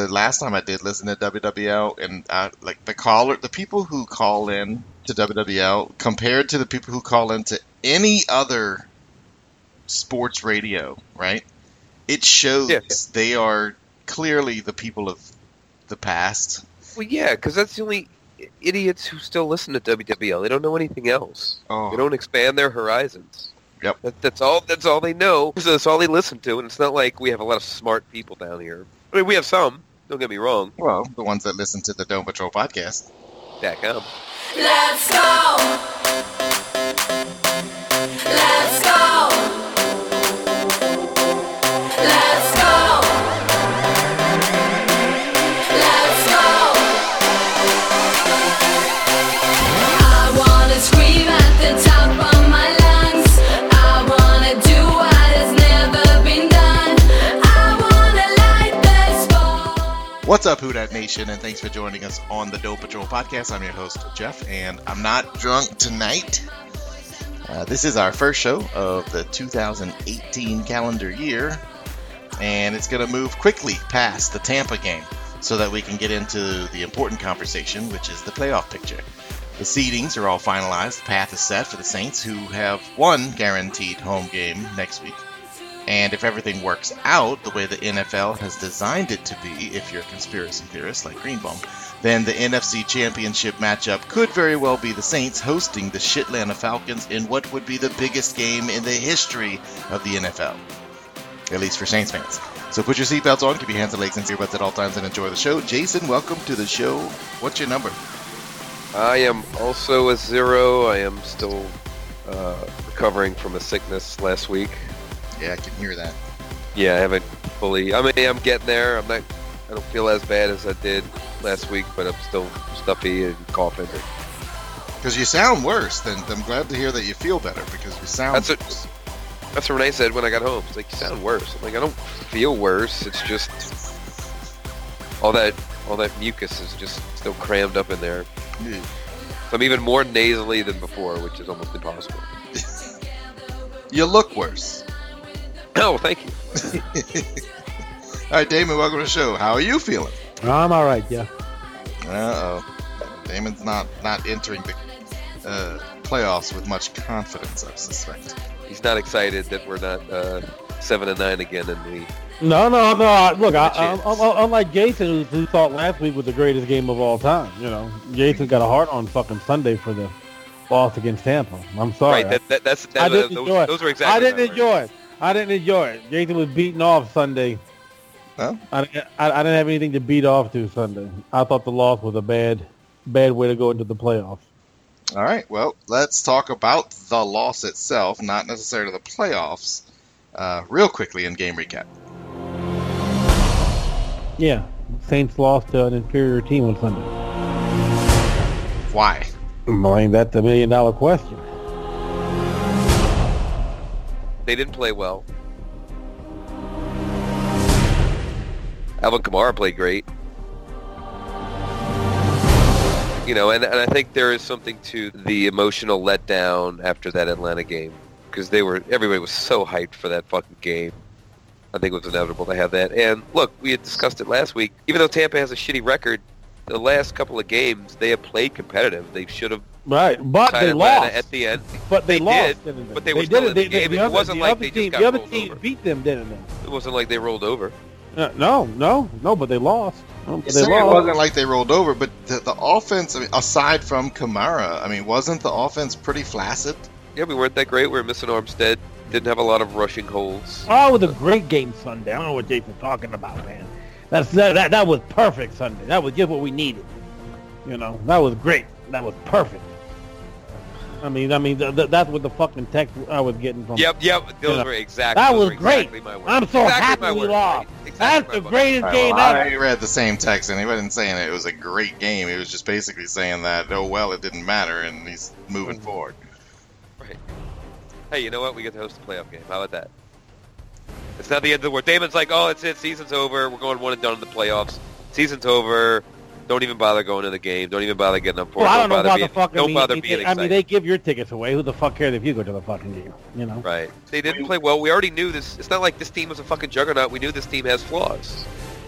the last time I did listen to WWL, and like the people who call in to WWL compared to the people who call into any other sports radio, right? It shows they are clearly the people of the past. Well, yeah, because that's the only idiots who still listen to WWL. They don't know anything else. Oh. They don't expand their horizons. Yep. That's all they know. So that's all they listen to, and it's not like we have a lot of smart people down here. I mean, we have some. Don't get me wrong. Well, the ones that listen to the Dome Patrol podcast. .com. Let's go. Let's go. Let's go. Let's go. I wanna scream at the top of my lungs. I wanna do what has never been done. I wanna light the spark. What's up, Who Dat Nation, and thanks for joining us on the Dome Patrol podcast. I'm your host, Jeff, and I'm not drunk tonight. This is our first show of the 2018 calendar year, and it's going to move quickly past the Tampa game so that we can get into the important conversation, which is the playoff picture. The seedings are all finalized. The path is set for the Saints, who have one guaranteed home game next week. And if everything works out the way the NFL has designed it to be, if you're a conspiracy theorist like Greenbaum, then the NFC Championship matchup could very well be the Saints hosting the Shitlanta Falcons in what would be the biggest game in the history of the NFL, at least for Saints fans. So put your seatbelts on, keep your hands and legs and earbuds at all times, and enjoy the show. Jason, welcome to the show. What's your number? I am also a 0. I am still recovering from a sickness last week. Yeah, I can hear that. Yeah, I haven't fully. I mean, I'm getting there. I don't feel as bad as I did last week, but I'm still stuffy and coughing. Because you sound worse. Then I'm glad to hear that you feel better, because you sound worse. That's what Renee said when I got home. It's like, you sound worse. I'm like, I don't feel worse. It's just all that mucus is just still crammed up in there. Yeah. So I'm even more nasally than before, which is almost impossible. You look worse. Oh, thank you. All right, Damon, welcome to the show. How are you feeling? I'm all right, yeah. Uh-oh. Damon's not entering the playoffs with much confidence, I suspect. He's not excited that we're not 7-9 again, and we. No. Look, I'm unlike Jason, who thought last week was the greatest game of all time. You know, Jason got a heart on fucking Sunday for the loss against Tampa. I'm sorry. Right. Those were exactly. I didn't enjoy it. Jason was beating off Sunday. Huh? I didn't have anything to beat off to Sunday. I thought the loss was a bad way to go into the playoffs. All right, well, let's talk about the loss itself, not necessarily the playoffs, real quickly in game recap. Yeah, Saints lost to an inferior team on Sunday. Why? I mean, that's the $1 million question. They didn't play well. Alvin Kamara played great. You know, and I think there is something to the emotional letdown after that Atlanta game, because everybody was so hyped for that fucking game. I think it was inevitable to have that. And look, we had discussed it last week. Even though Tampa has a shitty record, the last couple of games they have played competitive. They should have. Right, but they Atlanta lost at the end. But they lost, did, didn't they? But they were still in the game. It wasn't like they just got rolled over. The other team beat them, didn't they? It wasn't like they rolled over. No, but they lost. It wasn't like they rolled over, but the offense, I mean, aside from Kamara, I mean, wasn't the offense pretty flaccid? Yeah, we weren't that great. We were missing Armstead. Didn't have a lot of rushing holes. Oh, it was a great game Sunday. I don't know what Jason's talking about, man. That was perfect Sunday. That was just what we needed. You know, that was great. That was perfect. I mean, that's what the fucking text I was getting from. Yep. Those were exactly. That was exactly great. My words. I'm so happy we lost. That's the greatest game ever. I read the same text, and he wasn't saying it was a great game. He was just basically saying that, oh well, it didn't matter, and he's moving forward. Right. Hey, you know what? We get to host a playoff game. How about that? It's not the end of the world. Damon's like, oh, it's it. Season's over. We're going 1 and done in the playoffs. Season's over. Don't even bother going to the game. Don't even bother getting up for it. Well, I don't know about the fucking. Don't bother being excited. I mean, they give your tickets away. Who the fuck cares if you go to the fucking game? You know. Right. They didn't play well. We already knew this. It's not like this team was a fucking juggernaut. We knew this team has flaws.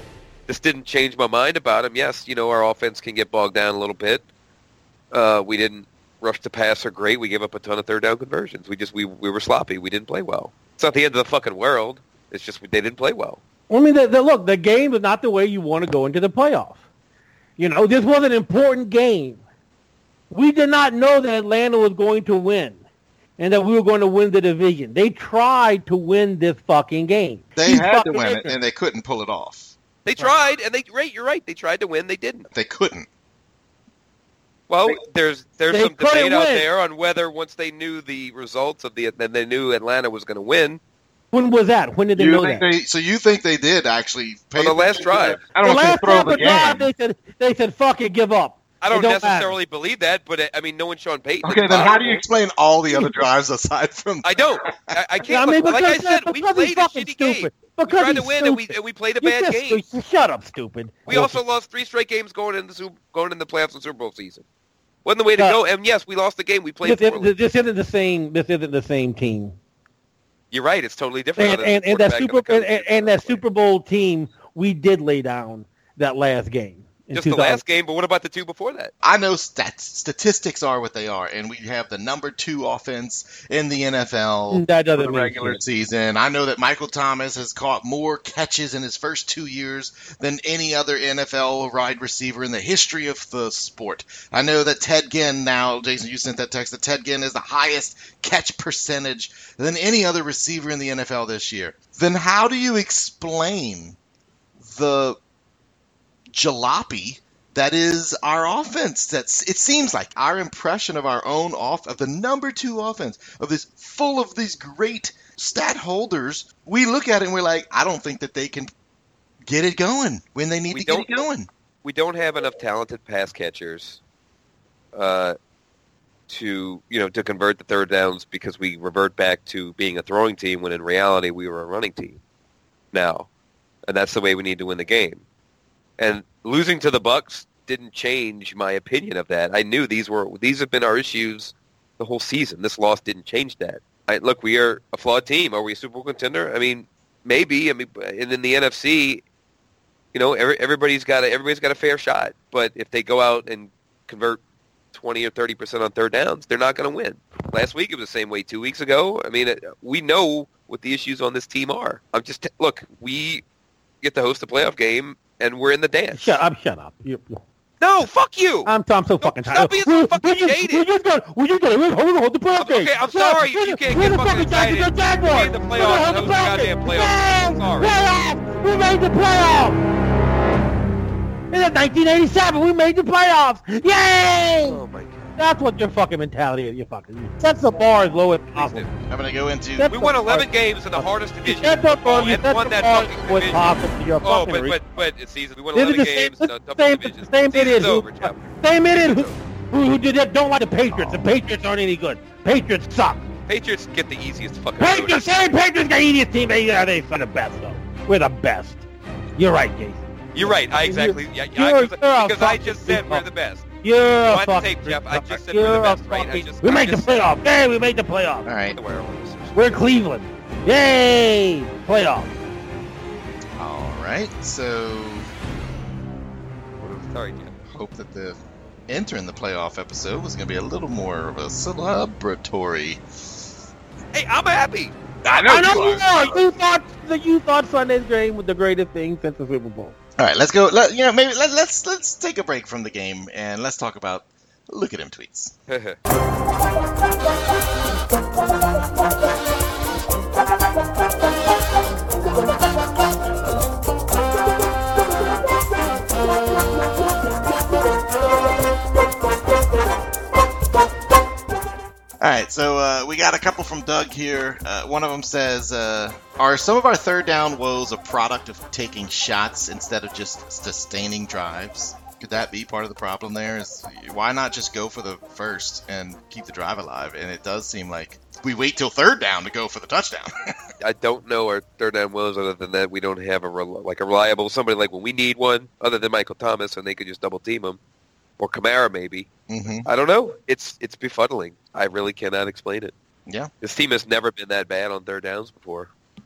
This didn't change my mind about him. Yes, our offense can get bogged down a little bit. We didn't rush to passer great. We gave up a ton of third down conversions. We were sloppy. We didn't play well. It's not the end of the fucking world. It's just they didn't play well. I mean, look, the game is not the way you want to go into the playoff. This was an important game. We did not know that Atlanta was going to win and that we were going to win the division. They tried to win this fucking game. They had to win it, and they couldn't pull it off. They tried, and you're right. They tried to win. They didn't. They couldn't. Well, there's some debate out there on whether once they knew the results then they knew Atlanta was going to win. When was that? When did they know that? So you think they did actually pay on the last drive? I don't want to throw the game. They said, "Fuck it, give up." I don't necessarily believe that, but knowing Sean Payton. Okay, then how do you explain all the other drives aside from? I don't. I can't. Like I said, we played a shitty game. We tried to win, and we played a bad game. Shut up, stupid. We also lost 3 straight games going in the playoffs and Super Bowl season. Wasn't the way to go. And yes, we lost the game. We played. This isn't the same. This isn't the same team. You're right. It's totally different. And that Super Bowl team, we did lay down that last game. Just the last game, but what about the 2 before that? I know statistics are what they are, and we have the number 2 offense in the NFL for the regular season. I know that Michael Thomas has caught more catches in his first 2 years than any other NFL wide receiver in the history of the sport. I know that Ted Ginn now, Jason, you sent that text, that Ted Ginn is the highest catch percentage than any other receiver in the NFL this year. Then how do you explain the jalopy that is our offense? It seems like our impression of our own of the number 2 offense, of this full of these great stat holders, we look at it and we're like, I don't think that they can get it going when they need to get it going. We don't have enough talented pass catchers to convert the third downs, because we revert back to being a throwing team when in reality we were a running team now, and that's the way we need to win the game. And losing to the Bucs didn't change my opinion of that. I knew these have been our issues the whole season. This loss didn't change that. Look, we are a flawed team. Are we a Super Bowl contender? I mean, maybe. And in the NFC, everybody's got a fair shot. But if they go out and convert 20 or 30% on third downs, they're not going to win. Last week it was the same way. 2 weeks ago, we know what the issues on this team are. We get to host a playoff game, and we're in the dance. Shut up. No, fuck you. I'm so fucking tired. Stop being so fucking jaded. We're just gonna hold the playoff game. Okay, I'm sorry. You can't get fucking excited. We made the playoffs. That was the goddamn playoffs. I'm sorry. Playoffs. We made the playoffs. In 1987, we made the playoffs. Yay! Oh my god. That's what your fucking mentality is. You fucking set the bar as low as possible. I'm gonna go into. We won 11 games in the hardest division. And won that fucking division. But it's season. We won 11 games in a tough division. Season's over, Jeff. Same idiot who don't like the Patriots. The Patriots aren't any good. Patriots suck. Patriots get the easiest fucking. Patriots get the easiest team. They're the best though. We're the best. You're right, Jason. You're right. Because I just said we're the best. You're a fucking tape, Jeff. I just said we're the best, right? We made the playoff. Yay, we made the playoff. All right. We're Cleveland. Yay, playoff. All right. So, sorry, Jeff. Hope that the entering the playoff episode was going to be a little more of a celebratory. Hey, I'm happy. I know you thought Sunday's game was the greatest thing since the Super Bowl. All right, let's go. Let's take a break from the game and let's talk about look at him tweets. All right, so we got a couple from Doug here. One of them says, are some of our third down woes a product of taking shots instead of just sustaining drives? Could that be part of the problem there? Why not just go for the first and keep the drive alive? And it does seem like we wait till third down to go for the touchdown. I don't know our third down woes other than that we don't have a reliable somebody like when we need one other than Michael Thomas, and they could just double team him. Or Kamara, maybe. Mm-hmm. I don't know. It's befuddling. I really cannot explain it. Yeah. This team has never been that bad on third downs before.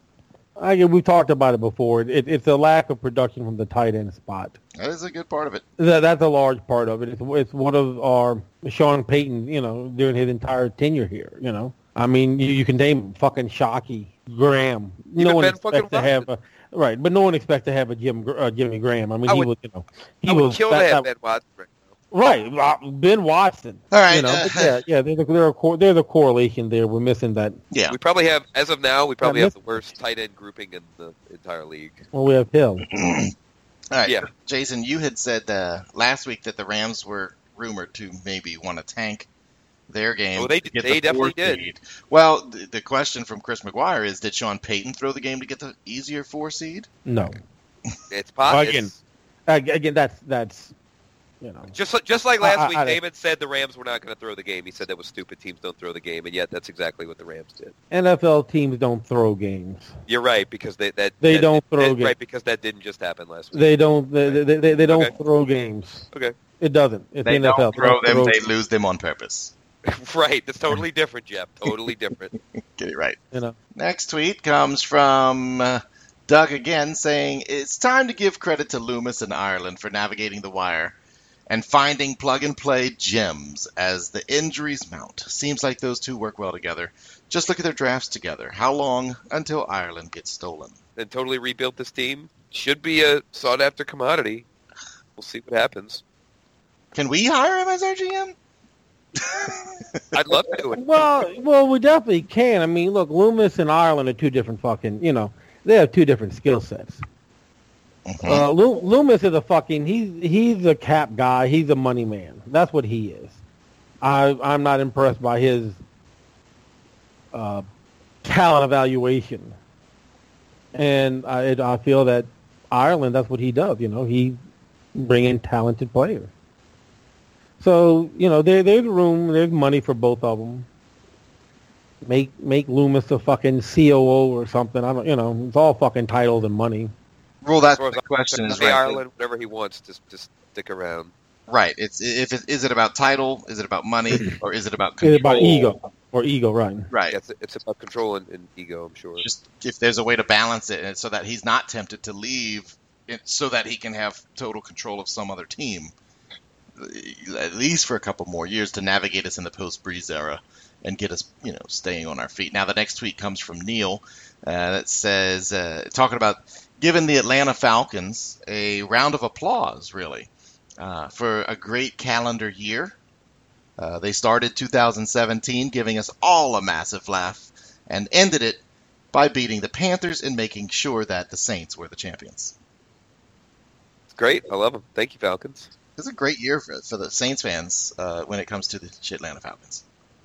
We've talked about it before. It's a lack of production from the tight end spot. That is a good part of it. That's a large part of it. It's one of our Sean Payton, during his entire tenure here. I mean, you can name fucking Shockey, Graham. No one expects to have right, but no one expects to have a Jimmy Graham. I mean, he was kill to have Ben Watson right now. Right, Ben Watson. All right. There's a correlation there. We're missing that. Yeah. We probably have, as of now, have the worst tight end grouping in the entire league. Well, we have Hill. All right. Yeah. Jason, you had said last week that the Rams were rumored to maybe want to tank their game. Well, they definitely did. Seed. Well, the question from Chris McGuire is, did Sean Payton throw the game to get the easier 4 seed? No. It's possible. Again, that's Just like last week, David said the Rams were not going to throw the game. He said that was stupid. Teams don't throw the game, and yet that's exactly what the Rams did. NFL teams don't throw games. You're right, because they don't throw games. Right, because that didn't just happen last week. They don't throw games. Okay. It doesn't. It's they NFL. Don't throw them. They lose them on purpose. Right. That's totally different, Jeff. Totally different. Get it right. Next tweet comes from Doug again, saying it's time to give credit to Loomis and Ireland for navigating the wire and finding plug-and-play gems as the injuries mount. Seems like those two work well together. Just look at their drafts together. How long until Ireland gets stolen? And totally rebuilt this team. Should be a sought-after commodity. We'll see what happens. Can we hire him as our GM? I'd love to. Well, we definitely can. I mean, look, Loomis and Ireland are two different they have two different skill sets. Loomis is he's a cap guy. He's a money man. That's what he is. I'm not impressed by his talent evaluation. And I feel that Ireland, that's what he does. He bring in talented players. So, there's room, there's money for both of them. Make Loomis a fucking COO or something. I don't, it's all fucking titles and money. Well, that's the question. Is right. Ireland, whatever he wants, just stick around. Right. Is it about title? Is it about money? Or is it about control? Is it about ego, right? Right. It's about control and ego, I'm sure. Just if there's a way to balance it, and so that he's not tempted to leave, so that he can have total control of some other team, at least for a couple more years to navigate us in the post-Breeze era and get us, staying on our feet. Now, the next tweet comes from Neil that says, talking about giving the Atlanta Falcons a round of applause, really, for a great calendar year. They started 2017 giving us all a massive laugh and ended it by beating the Panthers and making sure that the Saints were the champions. Great. I love them. Thank you, Falcons. It's a great year for the Saints fans when it comes to the Atlanta Falcons.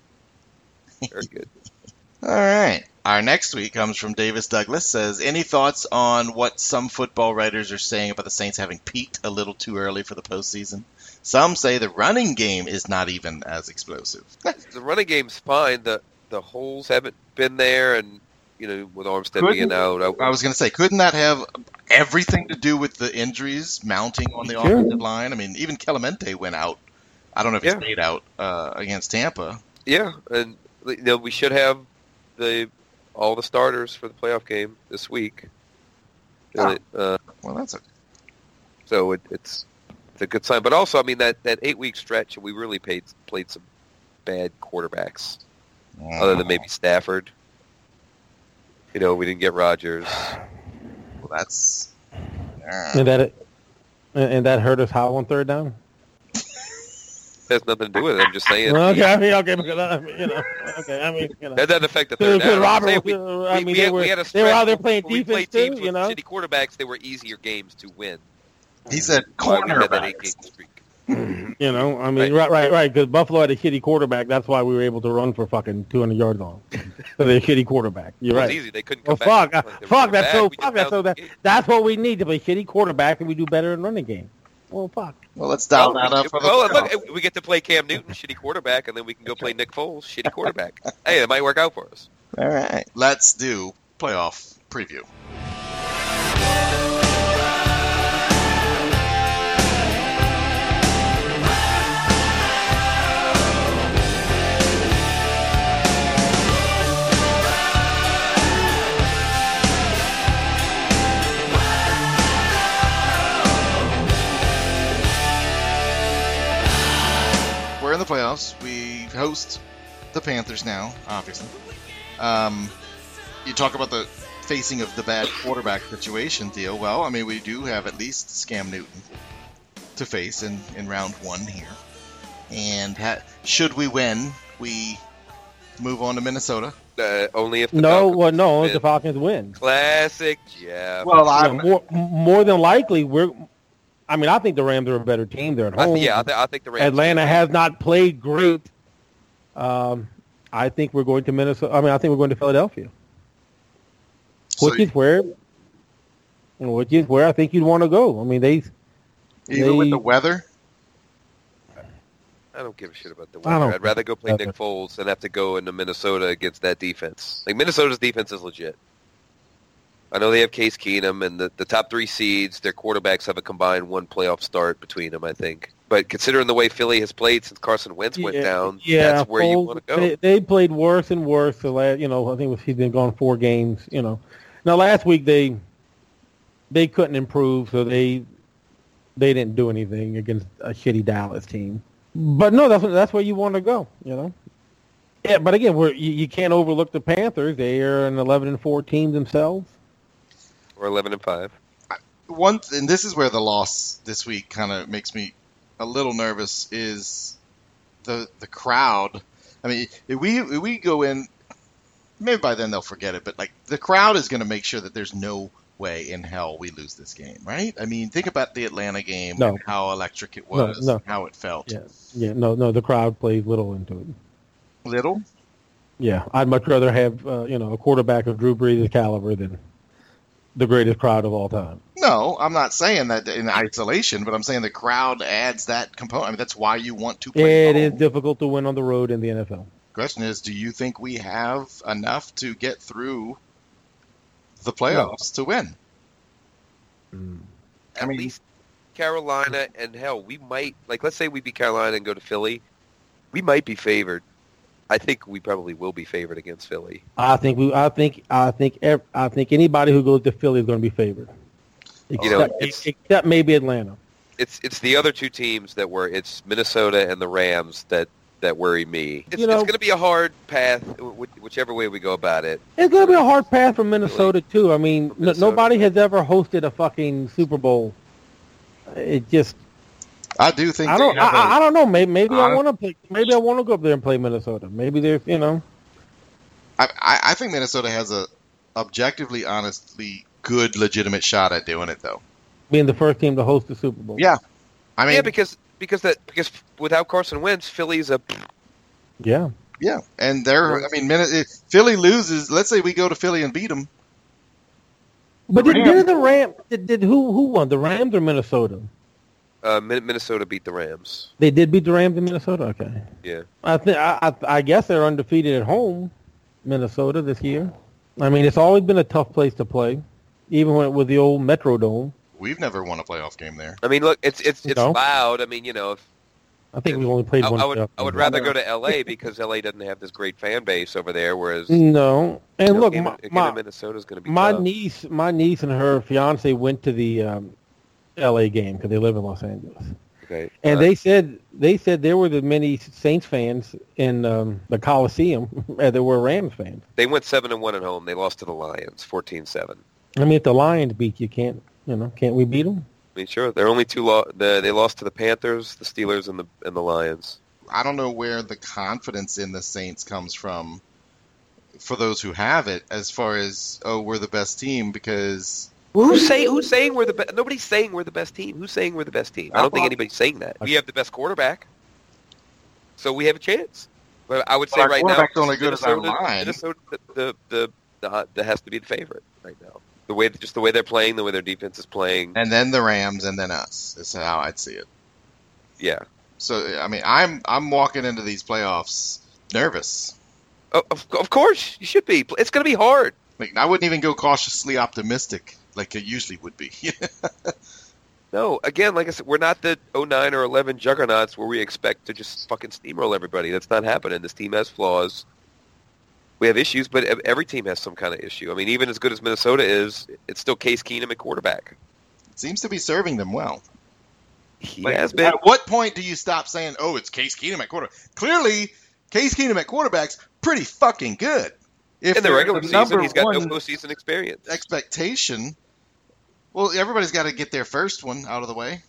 Very good. All right. Our next tweet comes from Davis Douglas. Says, any thoughts on what some football writers are saying about the Saints having peaked a little too early for the postseason? Some say the running game is not even as explosive. The running game's fine. The holes haven't been there, and with Armstead being out. I was going to say, couldn't that have everything to do with the injuries mounting on the offensive line? I mean, even Clemente went out. I don't know if he stayed out against Tampa. Yeah, and we should have all the starters for the playoff game this week. Well, that's so it's a good sign. But also, I mean, that 8-week stretch, we really played some bad quarterbacks, other than maybe Stafford. We didn't get Rodgers. Well, that's and that hurt us how on third down? It has nothing to do with it. I'm just saying. Okay, that doesn't affect the third down. Robert, they were out there playing defense too. With shitty quarterbacks, they were easier games to win. He said cornerbacks. Right. Because Buffalo had a shitty quarterback. That's why we were able to run for fucking 200 yards on. So they're a shitty quarterback. You're right. It was easy. They couldn't come back. That's what we need to play shitty quarterback, and we do better in running game. Well, fuck. Well, let's dial that up. Look, we get to play Cam Newton, shitty quarterback, and then we can go play Nick Foles, shitty quarterback. Hey, that might work out for us. All right. Let's do playoff preview. the playoffs. We host the Panthers now, obviously. You talk about the facing of the bad quarterback situation, Theo. Well, I mean, we do have at least Scam Newton to face in round 1 here. And should we win, we move on to Minnesota. Only if the No, Falcons well, no, win. if the Falcons win. Classic Jeff. Well, More than likely, I think the Rams are a better team. They're at home. I think the Rams. Atlanta has not played great. I think we're going to Minnesota. I think we're going to Philadelphia, which is where I think you'd want to go. I mean, even with the weather. I don't give a shit about the weather. I'd rather go play Okay. Nick Foles than have to go into Minnesota against that defense. Like, Minnesota's defense is legit. I know they have Case Keenum, and the top 3 seeds, their quarterbacks have a combined 1 playoff start between them, I think. But considering the way Philly has played since Carson Wentz went down, that's where you want to go. They played worse and worse. The last, I think he's been gone 4 games. Now last week they couldn't improve, so they didn't do anything against a shitty Dallas team. But no, that's where you want to go. Yeah, but again, you can't overlook the Panthers. They are an 11-4 team themselves. Or 11-5. And this is where the loss this week kind of makes me a little nervous, is the crowd. I mean, if we go in, maybe by then they'll forget it, but like the crowd is going to make sure that there's no way in hell we lose this game, right? I mean, think about the Atlanta game and how electric it was, and how it felt. No, the crowd plays little into it. Little? Yeah, I'd much rather have a quarterback of Drew Brees' caliber than the greatest crowd of all time. No, I'm not saying that in isolation, but I'm saying the crowd adds that component. I mean, that's why you want to play. It is difficult to win on the road in the NFL. Question is, do you think we have enough to get through the playoffs to win? At least Carolina, and hell, we might, let's say we beat Carolina and go to Philly, we might be favored. I think we probably will be favored against Philly. I think anybody who goes to Philly is going to be favored, except maybe Atlanta. It's the other 2 teams it's Minnesota and the Rams that worry me. It's going to be a hard path, whichever way we go about it. It's going to be a hard path for Minnesota too. I mean, nobody has ever hosted a fucking Super Bowl. It just. I do think. I don't know. Maybe I want to play. Maybe I want to go up there and play Minnesota. Maybe there's. I think Minnesota has a objectively, honestly good, legitimate shot at doing it, though. Being the first team to host the Super Bowl. Yeah, I mean, because without Carson Wentz, Philly's a. Yeah. Yeah, and if Philly loses, let's say we go to Philly and beat them. But did the Rams? Did who won? The Rams or Minnesota? Minnesota beat the Rams. They did beat the Rams in Minnesota. Okay. Yeah. I guess they're undefeated at home, Minnesota this year. I mean, it's always been a tough place to play, even when it was the old Metrodome. We've never won a playoff game there. I mean, look, it's loud. I mean, I think we've only played one. I would rather go to L.A. because L.A. doesn't have this great fan base over there, whereas look, Minnesota's going to be tough. My niece and her fiance went to the L.A. game because they live in Los Angeles. Okay. And they said there were as many Saints fans in the Coliseum as there were Rams fans. They went 7-1 at home. They lost to the Lions, 14-7. I mean, if the Lions beat you, can't we beat them? I mean, sure. They're only 2 they lost to the Panthers, the Steelers, and the Lions. I don't know where the confidence in the Saints comes from for those who have it, as far as we're the best team, because. Well, who's saying we're the best? Nobody's saying we're the best team. Who's saying we're the best team? I don't think anybody's saying that. We have the best quarterback, so we have a chance. But I would say our right now, quarterback's only good as our line. Minnesota, that has to be the favorite right now. The way they're playing, the way their defense is playing, and then the Rams, and then us. Is how I'd see it. Yeah. So I mean, I'm walking into these playoffs nervous. Of course, you should be. It's going to be hard. Like, I wouldn't even go cautiously optimistic like it usually would be. No, again, like I said, we're not the 09 or 11 juggernauts where we expect to just fucking steamroll everybody. That's not happening. This team has flaws. We have issues, but every team has some kind of issue. I mean, even as good as Minnesota is, it's still Case Keenum at quarterback. It seems to be serving them well. He Like, has been. at what point do you stop saying, "Oh, it's Case Keenum at quarterback"? Clearly, Case Keenum at quarterback's pretty fucking good. If In the they're regular the season, number he's got no one postseason experience. expectation. Well, everybody's got to get their first one out of the way.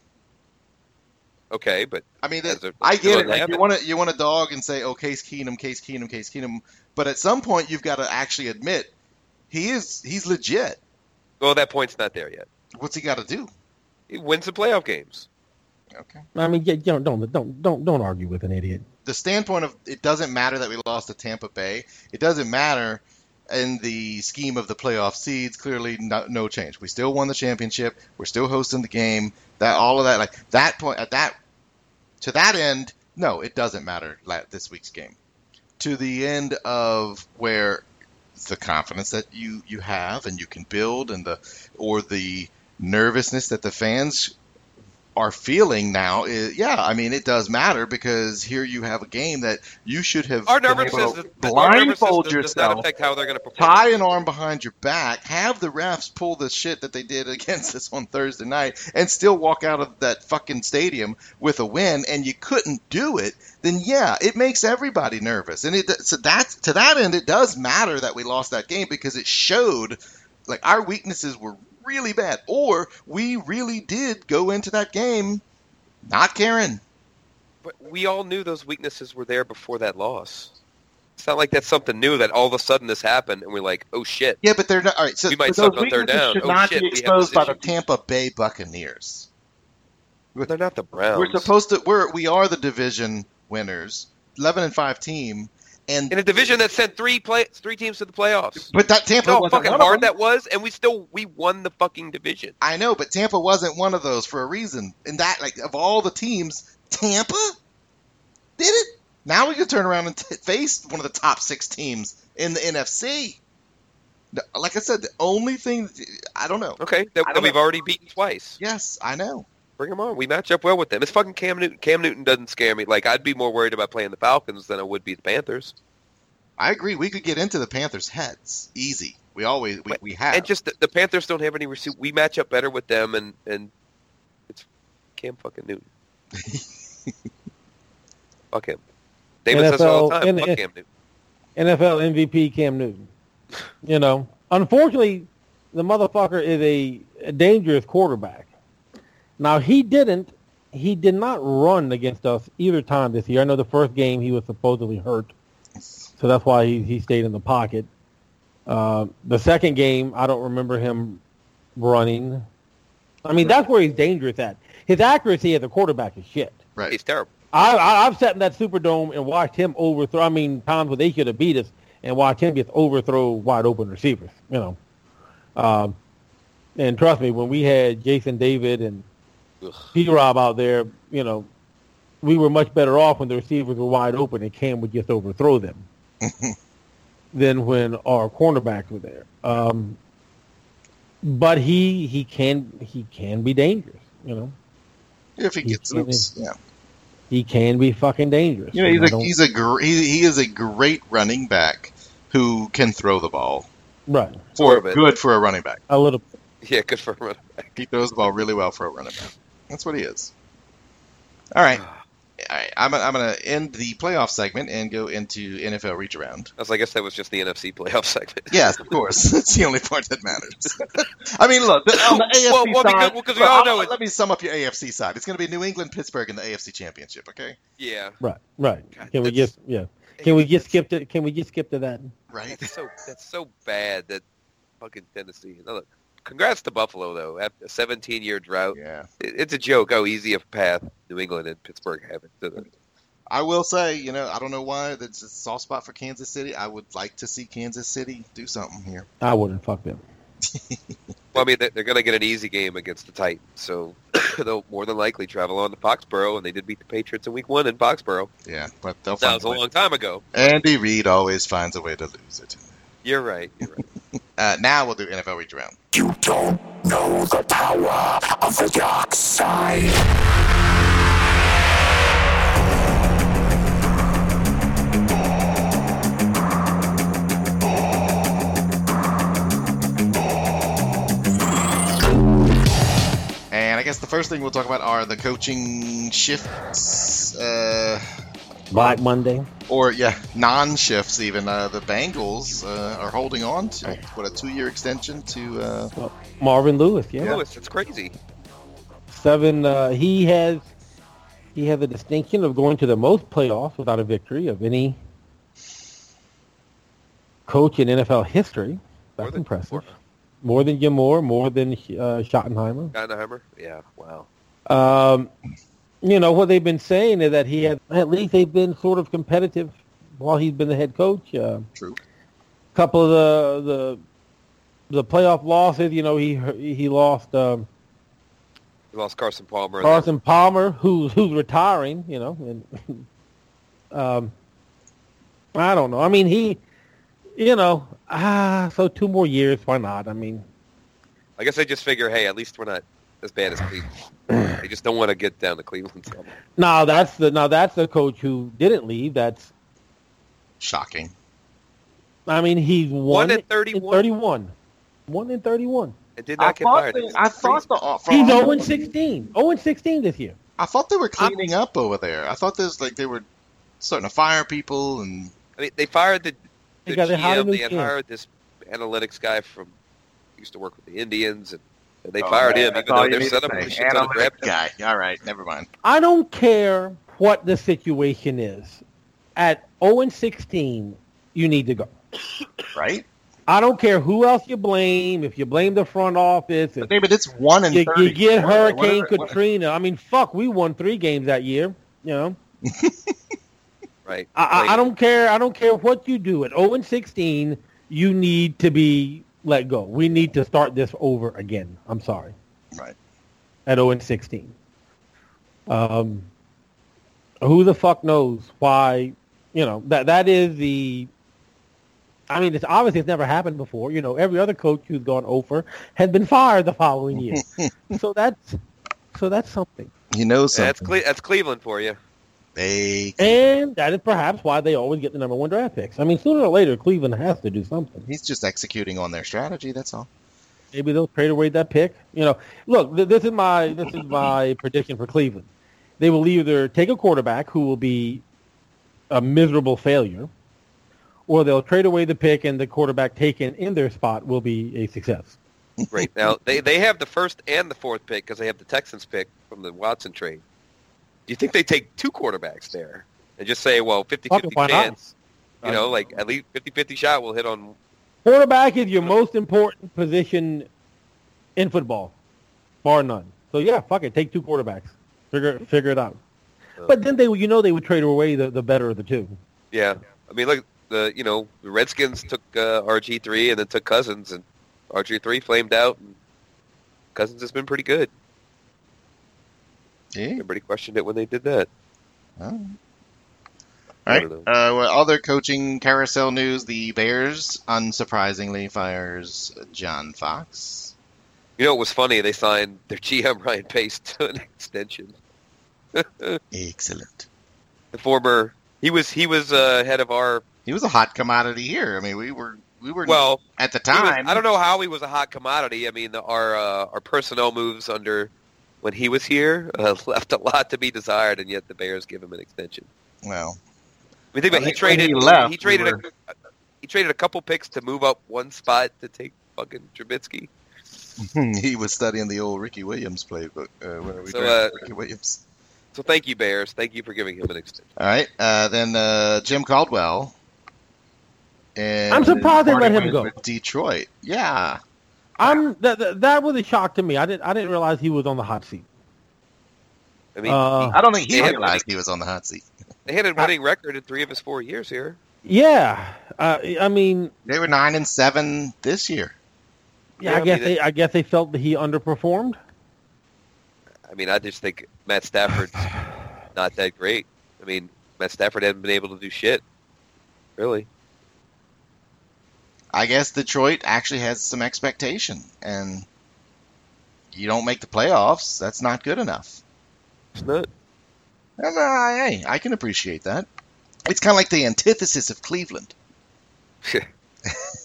Okay, but I mean, As a- I get it. doesn't Like, you want a dog and say, "Oh, Case Keenum, Case Keenum, Case Keenum," but at some point you've got to actually admit he's legit. well, that point's not there yet. What's he got to do? He wins the playoff games. Okay. I mean, don't argue with an idiot. The standpoint of it doesn't matter that we lost to Tampa Bay. It doesn't matter in the scheme of the playoff seeds. Clearly, no change. We still won the championship. We're still hosting the game. That all of that, like that point at that to that end, no, it doesn't matter this week's game. To the end of where the confidence that you have and you can build, and the nervousness that the fans are feeling now is, I mean, it does matter, because here you have a game that you should have Our been nervousness, able to our nervousness blindfold does not yourself, affect how they're going to perform. tie an arm behind your back, have the refs pull the shit that they did against us on Thursday night, and still walk out of that fucking stadium with a win, and you couldn't do it, then it makes everybody nervous. And to that end, it does matter that we lost that game, because it showed like our weaknesses were really bad, or we really did go into that game not caring. But we all knew those weaknesses were there before that loss. It's not like that's something new that all of a sudden this happened and we're like, oh shit. Yeah, but they're not. All right, so We might but suck those on third weaknesses down. should Oh, not shit, be we have exposed this by the issue. Tampa Bay Buccaneers. They're not the Browns. We're supposed to. We are the division winners, 11-5 team, and in a division that sent three teams to the playoffs. but that Tampa You know how wasn't fucking one of hard them. that was, and we won the fucking division. I know, but Tampa wasn't one of those for a reason. And that, like, of all the teams, Tampa did it. Now we can turn around and face one of the top 6 teams in the NFC. Like I said, the only thing I don't know. Okay, I that don't we've know. already beaten twice. Yes, I know. Bring them on. We match up well with them. It's fucking Cam Newton. Cam Newton doesn't scare me. Like, I'd be more worried about playing the Falcons than I would be the Panthers. I agree. We could get into the Panthers' heads easy. We have. And just the Panthers don't have any receipt. We match up better with them, and it's Cam fucking Newton. Fuck him. David says it all the time. Fuck Cam Newton. NFL MVP Cam Newton. You know, unfortunately, the motherfucker is a dangerous quarterback. Now, he did not run against us either time this year. I know the first game he was supposedly hurt, so that's why he stayed in the pocket. The second game, I don't remember him running. I mean, that's where he's dangerous at. His accuracy as a quarterback is shit. Right. He's terrible. I've sat in that Superdome and watched him overthrow. I mean, times where they should have beat us, and watched him just overthrow wide open receivers. You know, and trust me, when we had Jason David and P-Rob out there, you know, we were much better off when the receivers were wide open and Cam would just overthrow them than when our cornerbacks were there. But he can be dangerous. You know, If he gets loose, yeah. He can be fucking dangerous. You know, he is a great running back who can throw the ball. Right. Good for a running back. A little. Yeah, good for a running back. He throws the ball really well for a running back. That's what he is. All right. I'm going to end the playoff segment and go into NFL reach around. I guess that was just the NFC playoff segment. Yes, of course. It's the only part that matters. I mean, look, on the AFC side. Because we all know it. Let me sum up your AFC side. It's going to be New England, Pittsburgh in the AFC Championship. Okay. Yeah. Right. God, Can we just skip to that? Right. That's so bad that fucking Tennessee. Now, look, congrats to Buffalo though. After a 17-year drought, Yeah. it's a joke how easy a path New England and Pittsburgh have it. I will say, you know, I don't know why that's a soft spot for Kansas City. I would like to see Kansas City do something here. I wouldn't fuck them. Well, I mean, they're going to get an easy game against the Titans, so they'll more than likely travel on to Foxborough, and they did beat the Patriots in Week 1 in Foxborough. Yeah, but they'll That find was a a way. long time ago. Andy Reid always finds a way to lose it. You're right. Now we'll do NFL reach around. You don't know the power of the dark side. And I guess the first thing we'll talk about are the coaching shifts, Black Monday. or non-shifts even. The Bengals are holding on to a 2-year extension to. Marvin Lewis, yeah. Lewis, it's crazy. 7. He has the distinction of going to the most playoffs without a victory of any coach in NFL history. That's impressive. More than Jim Moore, more than Schottenheimer. Schottenheimer? Yeah, wow. What they've been saying is that at least they've been sort of competitive while he's been the head coach. True. A couple of the playoff losses, he lost He lost Carson Palmer. who's retiring, and I don't know. I mean, so 2 more years, why not? I mean, I guess they just figure, hey, at least we're not as bad as Cleveland. They just don't want to get down to Cleveland. now that's the coach who didn't leave. That's Shocking. I mean, he's 1-31. 1-31. And did not get fired. I thought He's 0-16. 0-16 this year. I thought they were cleaning up over there. I thought they were starting to fire people, and I mean, they fired the They hired a GM. new They had GM. hired this analytics guy used to work with the Indians, and they fired him, that's even all though you they're need set to up say. with a shit ton of draft Analytic guy. All right, never mind. I don't care what the situation is. At 0-16, you need to go. Right? I don't care who else you blame. If you blame the front office, if David, it's 1-30. you get Hurricane What- Katrina. I mean, fuck, we won 3 games that year. Right. I don't care. I don't care what you do. At 0-16, you need to be let go. We need to start this over again. I'm sorry. Right. At 0-16. Who the fuck knows why? That is the. I mean, it's obviously it's never happened before. Every other coach who's gone over had been fired the following year. so that's something. Something. That's Cleveland for you. And that is perhaps why they always get the number 1 draft picks. I mean, sooner or later, Cleveland has to do something. He's just executing on their strategy. That's all. Maybe they'll trade away that pick. Look, this is my prediction for Cleveland. They will either take a quarterback who will be a miserable failure, or they'll trade away the pick and the quarterback taken in their spot will be a success. Great. Now, they have the 1st and the 4th pick because they have the Texans pick from the Watson trade. Do you think they take 2 quarterbacks there and just say, well, 50-50 Why not? chance? Like at least 50-50 shot will hit on. Quarterback is your most important position in football, bar none. So yeah, fuck it, take 2 quarterbacks. Figure it out. But then they would trade away the better of the 2. Yeah. I mean, look, the Redskins took RG3 and then took Cousins, and RG3 flamed out, and Cousins has been pretty good. Yeah. Everybody questioned it when they did that. Oh. All I right. don't know. Other coaching carousel news: the Bears, unsurprisingly, fires John Fox. You know, it was funny. They signed their GM Ryan Pace to an extension. Excellent. The former, he was head of our. He was a hot commodity here. I mean, we were Well, at the he was- time. I don't know how he was a hot commodity. I mean, our personnel moves under when he was here left a lot to be desired, and yet the Bears give him an extension. Well, I mean, think about it, I think when he left, he traded we he traded a couple picks to move up 1 spot to take fucking Trubisky. he was studying the old Ricky Williams playbook. When we So, drafted Ricky Williams. So thank you, Bears. Thank you for giving him an extension. All right. Then Jim Caldwell. And I'm surprised they let him parted go. with Detroit. Yeah. That was a shock to me. I didn't realize he was on the hot seat. I mean, I don't think he Yeah. realized he was on the hot seat. he had a winning record in 3 of his 4 years here. Yeah, I mean, They were 9-7 this year. Yeah, I guess they felt that he underperformed. I mean, I just think Matt Stafford's not that great. I mean, Matt Stafford hasn't been able to do shit, really. I guess Detroit actually has some expectation, and you don't make the playoffs, that's not good enough. It's not. And, hey, I can appreciate that. It's kind of like the antithesis of Cleveland.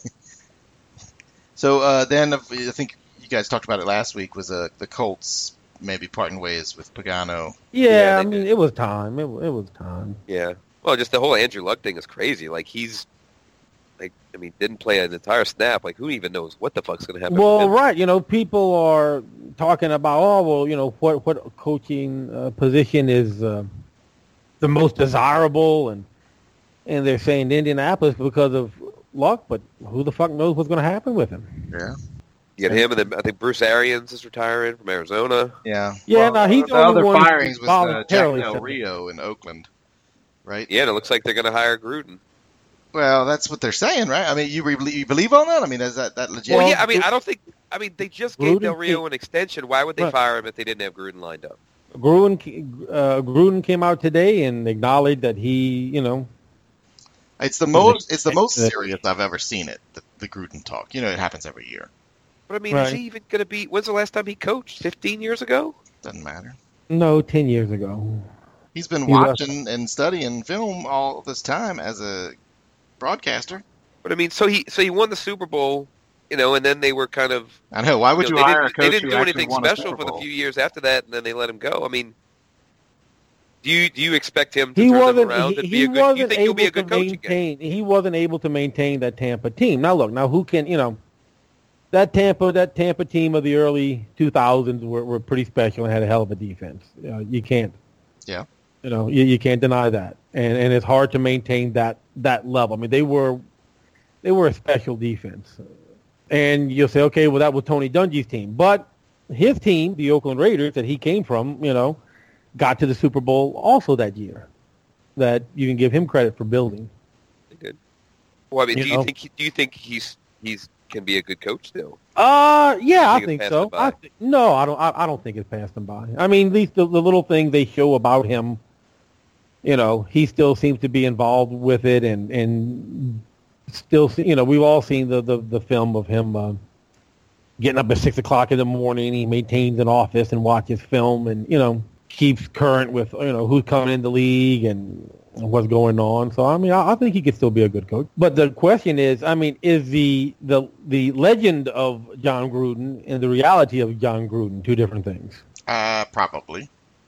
So then, I think you guys talked about it last week, was the Colts maybe parting ways with Pagano. Yeah, Yeah, I they mean, did. it was time. It was time. Yeah. Well, just the whole Andrew Luck thing is crazy. Like, he's, like, I mean, didn't play an entire snap. Like, who even knows what the fuck's going to happen Well, with him? right. You know, people are talking about, oh, well, you know, what coaching position is the most desirable, and they're saying Indianapolis because of Luck, but who the fuck knows what's going to happen with him? Yeah. You got him, and then I think Bruce Arians is retiring from Arizona. Yeah. Yeah, no, he's the the only other one who firings was Jack voluntarily Del said that. Rio in Oakland, right? Yeah, and it looks like they're going to hire Gruden. Well, that's what they're saying, right? I mean, you believe on that? I mean, is that legit? Well, yeah, I mean, I don't think, I mean, they just gave Gruden Del Rio an extension. Why would they Right. fire him if they didn't have Gruden lined up? Gruden came out today and acknowledged that he, you know, It's the most Uh, serious I've ever seen it. The Gruden talk. You know, it happens every year. But I mean, Right. is he even going to be, when's the last time he coached? 15 years ago? Doesn't matter. no, 10 years ago. He's been He left. watching and studying film all this time as a broadcaster. But I mean, so he won the Super Bowl, you know, and then they were kind of, I know. Why would you they hire a didn't, coach they didn't who do actually anything won a special Super for the Bowl? few years after that, and then they let him go. I mean, do you expect him to He turn them wasn't. around and He be a good? You wasn't think he'll be a able to good coach again? maintain. He wasn't able to maintain that Tampa team. Now look, now who can, you know, that Tampa team of the early 2000s were pretty special and had a hell of a defense. You can't. Yeah. You know, you can't deny that, and it's hard to maintain that level. I mean, they were a special defense, and you'll say, okay, well, that was Tony Dungy's team, but his team, the Oakland Raiders, that he came from, you know, got to the Super Bowl also that year. That you can give him credit for building. They did. Well, I mean, You do know. you think he's can be a good coach still? Yeah, I think think it's so. passed him by? No, I don't. I don't think it's passed him by. I mean, at least the little thing they show about him, you know, he still seems to be involved with it, and still, you know, we've all seen the film of him getting up at 6 o'clock in the morning. He maintains an office and watches film, and you know, keeps current with, you know, who's coming in the league and what's going on. So I mean, I think he could still be a good coach. But the question is, I mean, is the legend of John Gruden and the reality of John Gruden two different things? Probably.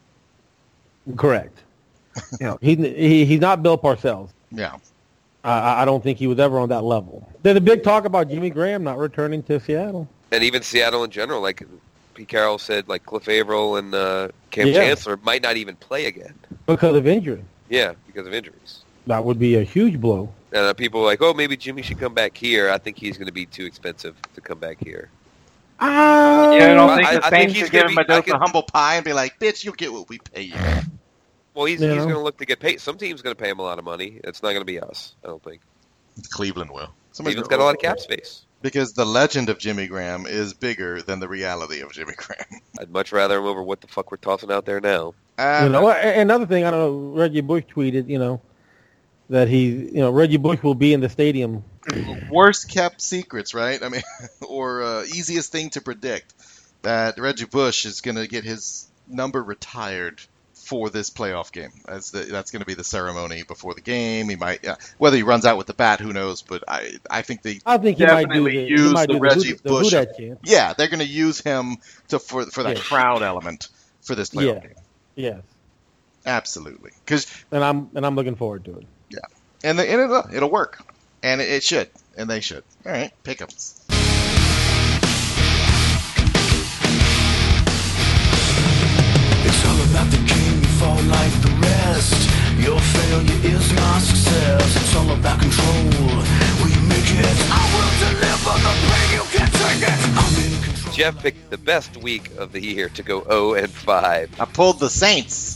Correct. You know, he's not Bill Parcells. Yeah. I don't think he was ever on that level. There's a big talk about Jimmy Graham not returning to Seattle. And even Seattle in general, like Pete Carroll said, like Cliff Averill and Cam Yeah. Chancellor might not even play again. Because of injury. Yeah, because of injuries. That would be a huge blow. And people are like, oh, maybe Jimmy should come back here. I think he's going to be too expensive to come back here. Yeah, I don't think I the think Saints he's should give gonna him a be- I dose can- of humble pie and be like, bitch, you'll get what we pay you. Well, he's You going know? to look to get paid. Some team's going to pay him a lot of money. It's not going to be us, I don't think. Cleveland will. Cleveland's got a lot of cap space. Because the legend of Jimmy Graham is bigger than the reality of Jimmy Graham. I'd much rather him over what the fuck we're tossing out there now. You know, another thing, I don't know, Reggie Bush tweeted, you know, that Reggie Bush will be in the stadium. Worst kept secrets, right? I mean, or easiest thing to predict, that Reggie Bush is going to get his number retired for this playoff game. That's going to be the ceremony before the game. He might, whether he runs out with the bat, who knows? But I think they I think he might do definitely the, use he might the do Reggie the Bush. Who Dat chant. Yeah, they're going to use him for that Yeah. crowd element for this playoff Yeah. game. Yes, Absolutely, because and I'm looking forward to it. and it'll work, and it should, and they should. All right, pick'ems. It's all about the king, you fall like the rest. Your failure is my success. It's all about control. We make it. I will deliver the pain, you can't take it. I'm in control. Jeff picked the best week of the year to go 0-5. I pulled the Saints.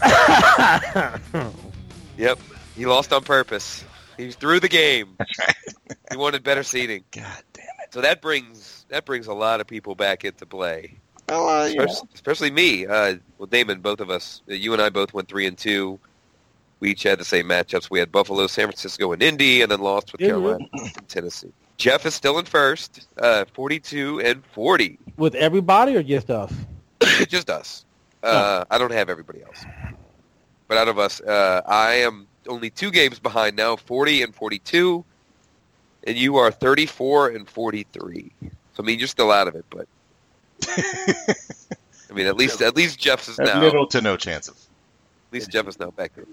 Yep, he lost on purpose. He threw the game. That's right. He wanted better seating. God damn it. So that brings a lot of people back into play. Well, Especially me. Well, Damon, both of us, you and I both went 3-2. We each had the same matchups. We had Buffalo, San Francisco, and Indy, and then lost with Yeah, Carolina and Tennessee. Jeff is still in first, 42-40. With everybody or just us? Just us. I don't have everybody else. But out of us, I am only 2 games behind now, 40-42, and you are 34-43. So I mean, you're still out of it, but I mean, at least Jeff's is Have now. little to no chance of. At least Jeff is now back there.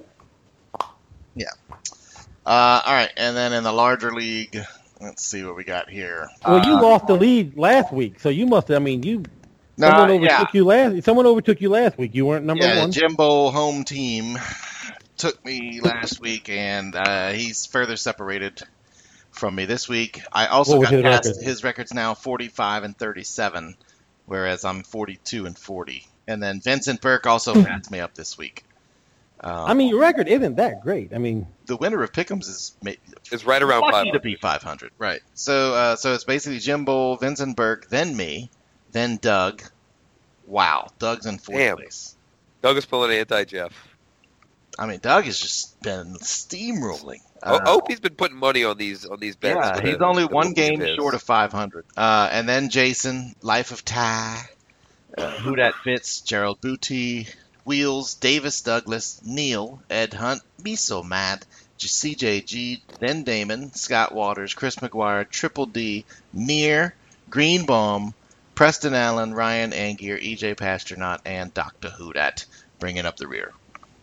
All right, and then in the larger league, let's see what we got here. Well, you lost the lead last week, so you must. I mean, No, someone yeah. overtook you last. Someone overtook you last week. You weren't number Yeah, one. the Jimbo home team took me last week, and he's further separated from me this week. I also What was got his past record? his record's now 45-37, whereas I'm 42-40. And then Vincent Burke also passed me up this week. I mean, your record isn't that great. I mean, The winner of Pick'ems is It's right around lucky 500. to be 500, right? So it's basically Jimbo, Vincent Burke, then me, then Doug. Wow, Doug's in fourth Damn. place. Doug is pulling anti-Jeff. I mean, Doug has just been steamrolling. Opie's been putting money on these bets. Yeah, with he's the- only the one movies game of his. short of 500. And then Jason, Life of Ty, Who Dat Fits, Gerald Booty, Wheels, Davis Douglas, Neil, Ed Hunt, Me So Mad, CJG, then Damon, Scott Waters, Chris McGuire, Triple D, Mir, Green Bomb, Preston Allen, Ryan Angier, EJ Pasternaut, and Dr. Hudat, bringing up the rear.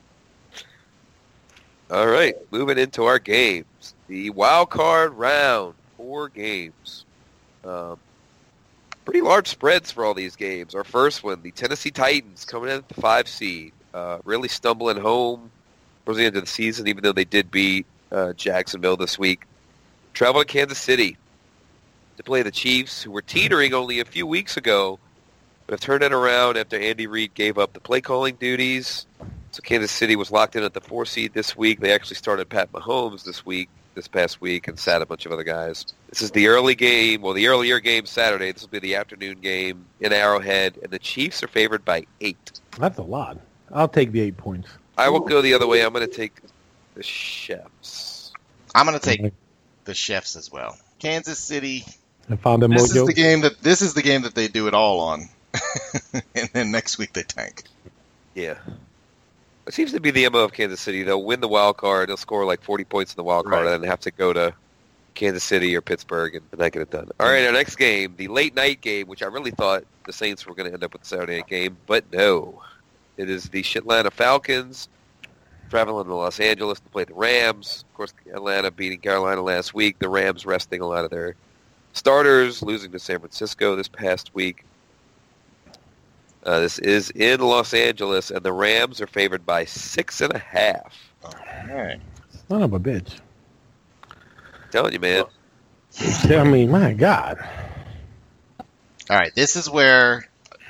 All right, moving into our games. The wild card round, 4 games. Pretty large spreads for all these games. Our first one, the Tennessee Titans coming in at the 5 seed, really stumbling home towards the end of the season, even though they did beat Jacksonville this week. Travel to Kansas City to play the Chiefs, who were teetering only a few weeks ago, but have turned it around after Andy Reid gave up the play calling duties. So Kansas City was locked in at the 4 seed this week. They actually started Pat Mahomes this past week, and sat a bunch of other guys. This is the early game, the earlier game Saturday. This will be the afternoon game in Arrowhead, and the Chiefs are favored by 8. that's a lot. I'll take the 8 points. I will go the other way. I'm going to take the Chefs. I'm going to take the Chefs as well. Kansas City. I found a This is mojo. the game that they do it all on, and then next week they tank. Yeah. It seems to be the MO of Kansas City. They'll win the wild card. They'll score like 40 points in the wild card Right. and then have to go to Kansas City or Pittsburgh and not get it done. All right, our next game, the late night game, which I really thought the Saints were going to end up with the Saturday night game, but no. It is the Atlanta Falcons traveling to Los Angeles to play the Rams. Of course, Atlanta beating Carolina last week. The Rams resting a lot of their starters, losing to San Francisco this past week. This is in Los Angeles, and the Rams are favored by 6.5. All right. Son of a bitch. Telling you, man. I mean, my God. All right. This is where,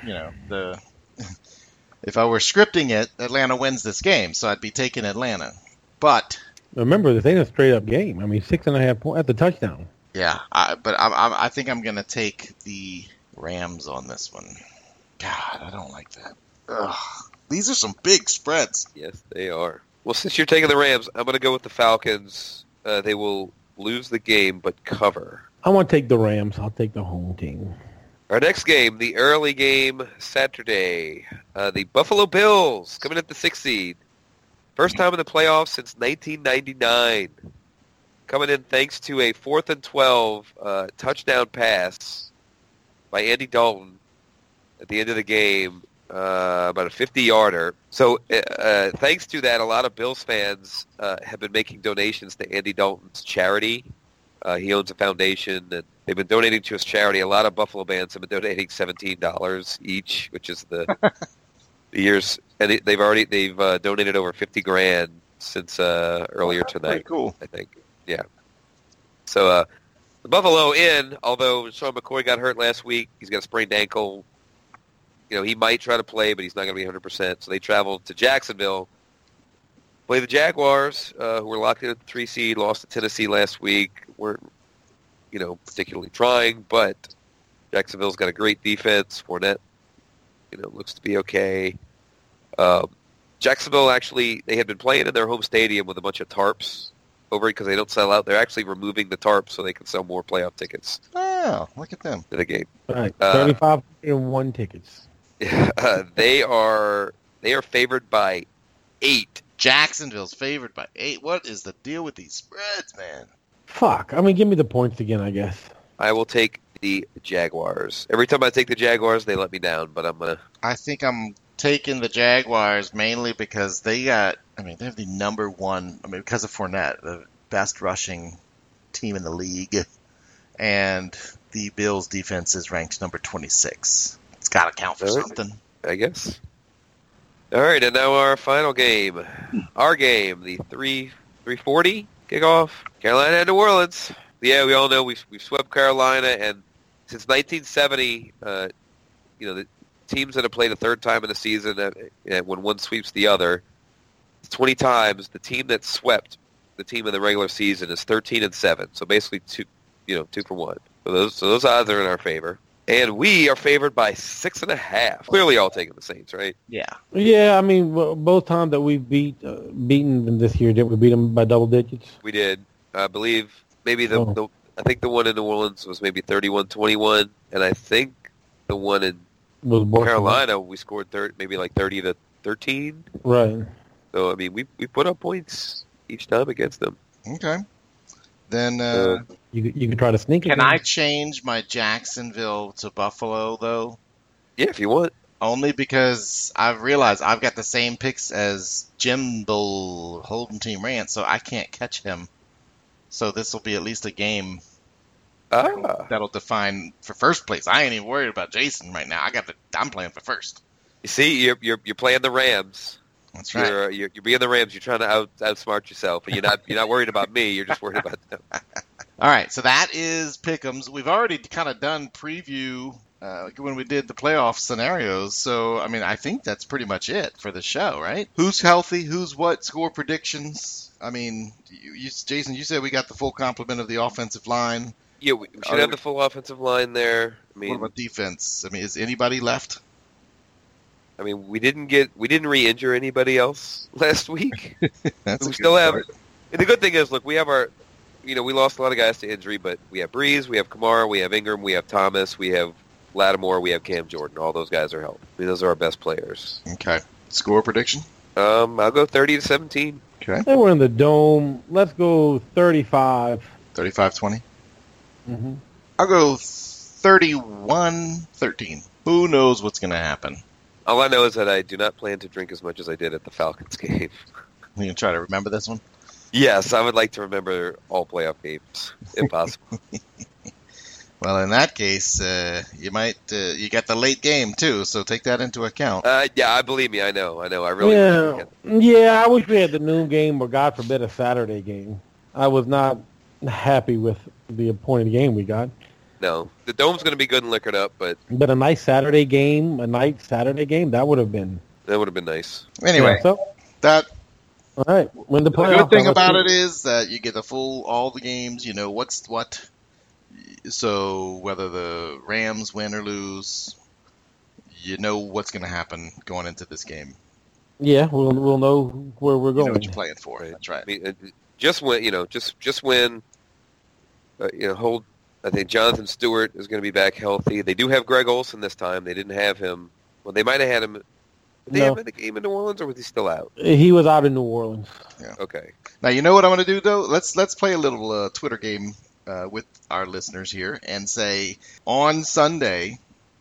if I were scripting it, Atlanta wins this game, so I'd be taking Atlanta. But Remember, this ain't a straight up game. I mean, 6.5 points at the touchdown. yeah, I think I'm gonna take the Rams on this one. God, I don't like that. Ugh. These are some big spreads. Yes, they are. Well, since you're taking the Rams, I'm going to go with the Falcons. They will lose the game, but cover. I want to take the Rams. I'll take the home team. Our next game, the early game Saturday, the Buffalo Bills coming at the 6th seed. First time in the playoffs since 1999. Coming in thanks to a 4th and 12 touchdown pass by Andy Dalton at the end of the game, about a 50-yarder. So thanks to that, a lot of Bills fans have been making donations to Andy Dalton's charity. He owns a foundation, and they've been donating to his charity. A lot of Buffalo bands have been donating $17 each, which is the years. And they've donated over $50,000 since earlier That's tonight. pretty cool. I think. Yeah. So the Buffalo in, although Sean McCoy got hurt last week, he's got a sprained ankle. He might try to play, but he's not going to be 100%. So they traveled to Jacksonville, play the Jaguars, who were locked in at the 3 seed, lost to Tennessee last week. Weren't, particularly trying, but Jacksonville's got a great defense. Fournette, looks to be okay. Jacksonville actually, they had been playing in their home stadium with a bunch of tarps over it because they don't sell out. They're actually removing the tarps so they can sell more playoff tickets Oh, look at them. to the game. All right, 35-1 tickets. They are favored by 8. Jacksonville's favored by 8. What is the deal with these spreads, man? Fuck. I mean, give me the points again, I guess. I will take the Jaguars. Every time I take the Jaguars, they let me down, but I'm going to... I think I'm taking the Jaguars mainly because they have the number one, because of Fournette, the best rushing team in the league, and the Bills' defense is ranked number 26. It's got to count for something. I guess. All right, and now our final game. Our game, the 3:40 kickoff, Carolina and New Orleans. Yeah, we all know we've swept Carolina, and since 1970, the teams that have played a third time in a season, when one sweeps the other, 20 times, the team that swept the team in the regular season is 13-7. So basically 2 for 1. So those odds are in our favor. And we are favored by 6.5. Clearly all taking the Saints, right? Yeah. Yeah, I mean, both times that we've beaten them this year, did we beat them by double digits? We did. I believe maybe I think the one in New Orleans was maybe 31-21, and I think the one in Carolina we scored maybe like 30-13. Right. So I mean, we put up points each time against them. Okay. Then you can try to sneak it. Can I change my Jacksonville to Buffalo though? Yeah, if you want. Only because I've realized I've got the same picks as Jimbo Holden Team Rant, so I can't catch him. So this will be at least a game that'll define for first place. I ain't even worried about Jason right now. I'm playing for first. You see, you're playing the Rams. That's right. You're being the Rams. You're trying to outsmart yourself, and you're not worried about me. You're just worried about them. All right, so that is Pick'ems. We've already kind of done preview when we did the playoff scenarios. So I mean, I think that's pretty much it for the show, right? Who's healthy? Who's what? Score predictions. I mean, Jason, you said we got the full complement of the offensive line. Yeah, we should have the full offensive line there. I mean, what about defense? I mean, is anybody left? I mean, we didn't re-injure anybody else last week. That's we still have. And the good thing is, look, we have our, we lost a lot of guys to injury, but we have Breeze, we have Kamara, we have Ingram, we have Thomas, we have Lattimore, we have Cam Jordan. All those guys are healthy. I mean, those are our best players. Okay. Score prediction? I'll go 30-17. Okay. They were in the dome. Let's go 35. 35-20? Mm-hmm. I'll go 31-13. Who knows what's going to happen? All I know is that I do not plan to drink as much as I did at the Falcons game. You can try to remember this one? Yes, I would like to remember all playoff games, if possible. Well, in that case, you got the late game, too, so take that into account. Yeah, believe me, I know. I really I wish we had the noon game or, God forbid, a Saturday game. I was not happy with the appointed game we got. No, the Dome's going to be good and liquored up, but a nice Saturday game, that would have been nice. Anyway, that. All right, when the playoff. The good thing about it is that you get all the games. You know what's what. So whether the Rams win or lose, you know what's going to happen going into this game. Yeah, we'll know where we're going. You know what you're playing for. Right. That's right. I mean, just win. Just win. Hold. I think Jonathan Stewart is going to be back healthy. They do have Greg Olsen this time. They didn't have him. Well, they might have had him. Did they have him in the game in New Orleans, or was he still out? He was out in New Orleans. Yeah. Okay. Now you know what I'm going to do though. Let's play a little Twitter game with our listeners here and say on Sunday,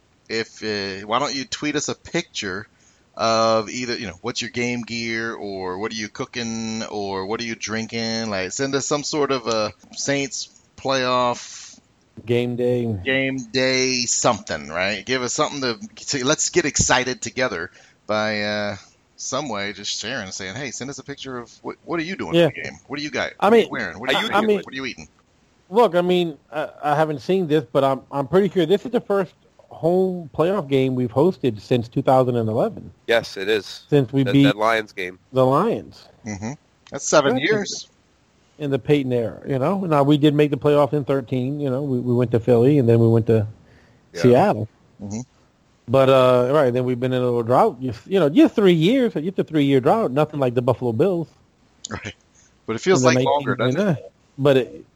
why don't you tweet us a picture of either what's your game gear or what are you cooking or what are you drinking? Like send us some sort of a Saints playoff. Game day something, right? Give us something to let's get excited together by some way just sharing and saying, hey, send us a picture of what are you doing for the game? What do you got? What are you wearing? What are you eating? Look, I mean, I haven't seen this, but I'm pretty sure this is the first home playoff game we've hosted since 2011. Yes, it is. Since we beat that Lions game. The Lions. Mm-hmm. That's 7 years. In the Peyton era, Now, we did make the playoff in 13, We went to Philly, and then we went to Seattle. Mm-hmm. But, then we've been in a little drought. Just 3 years. Just a 3-year drought. Nothing like the Buffalo Bills. Right. But it feels like longer, doesn't it? But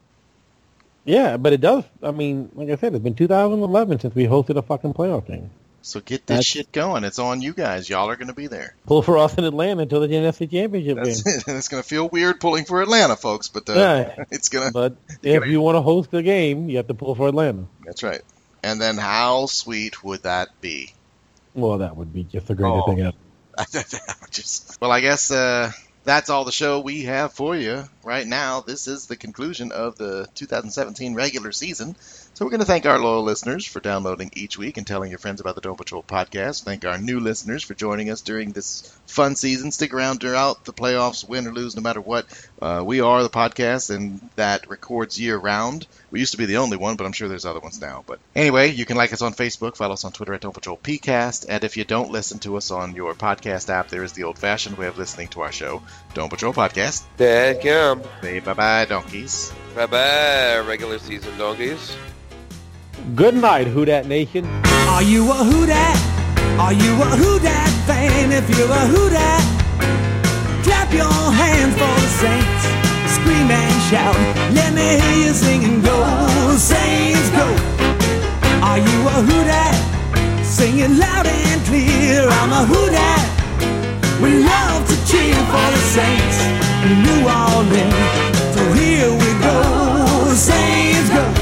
it does. I mean, like I said, it's been 2011 since we hosted a fucking playoff game. So get this shit going. It's on you guys. Y'all are going to be there. Pull for us in Atlanta until the NFC Championship game. It's going to feel weird pulling for Atlanta, folks, but it's going to... But if you want to host the game, you have to pull for Atlanta. That's right. And then how sweet would that be? Well, that would be just the greatest thing ever. Well, I guess that's all the show we have for you right now. This is the conclusion of the 2017 regular season. So we're going to thank our loyal listeners for downloading each week and telling your friends about the Dome Patrol podcast. Thank our new listeners for joining us during this fun season. Stick around throughout the playoffs, win or lose, no matter what. We are the podcast and that records year-round. We used to be the only one, but I'm sure there's other ones now. But anyway, you can like us on Facebook, follow us on Twitter at Dome Patrol PCast, and if you don't listen to us on your podcast app, there is the old-fashioned way of listening to our show, Dome Patrol Podcast. Dadgum. Say bye-bye, donkeys. Bye-bye, regular season donkeys. Good night, Who Dat Nation. Are you a Who Dat? Are you a Who Dat fan? If you're a Who Dat, clap your hands for the Saints. Scream and shout, let me hear you sing and go, Saints go. Are you a Who Dat? Sing it loud and clear. I'm a Who Dat. We love to cheer for the Saints in New Orleans. So here we go, Saints go.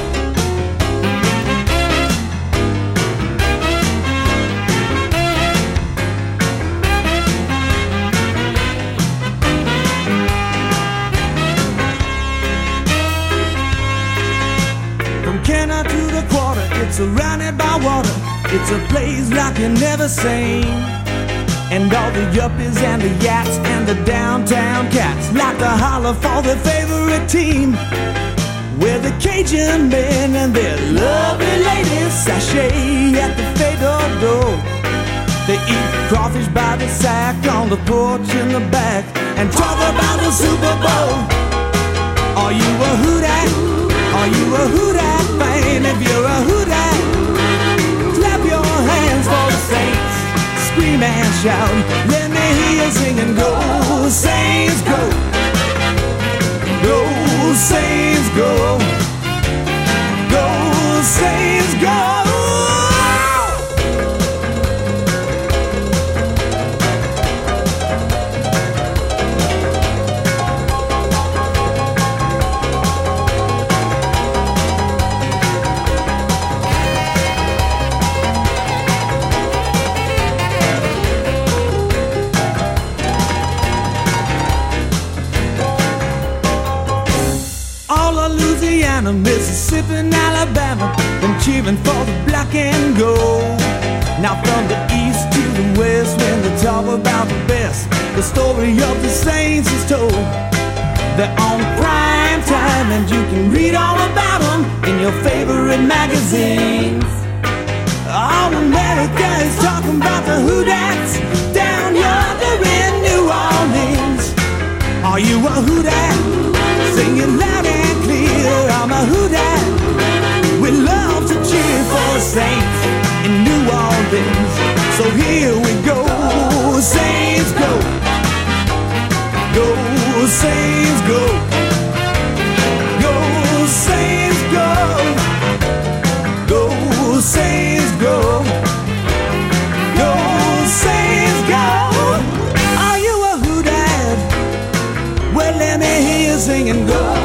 Kenner to the quarter, it's surrounded by water. It's a place like you never seen. And all the yuppies and the yaks and the downtown cats like to holler for their favorite team. We're the Cajun men and their lovely ladies sashay at the fatal door. They eat crawfish by the sack on the porch in the back and talk about the Super Bowl. Are you a Who Dat? Are you a Who Dat fan? If you're a Who Dat, clap your hands for the Saints. Scream and shout, let me hear you sing and go, Saints go. Go, Saints go. Go, Saints go. Mississippi and Alabama, been cheering for the black and gold. Now from the east to the west, when they talk about the best, the story of the Saints is told. They're on prime time and you can read all about them in your favorite magazines. All America is talking about the Who Dats down yonder in New Orleans. Are you a Who Dat? Sing it loud and clear. I'm a Who Dat. We love to cheer for the Saints in New Orleans. So here we go, Saints go. Go, Saints go. Go, Saints go. Go, Saints go. Go, Saints go. Are you a Who Dat? Well, let me hear you sing and go.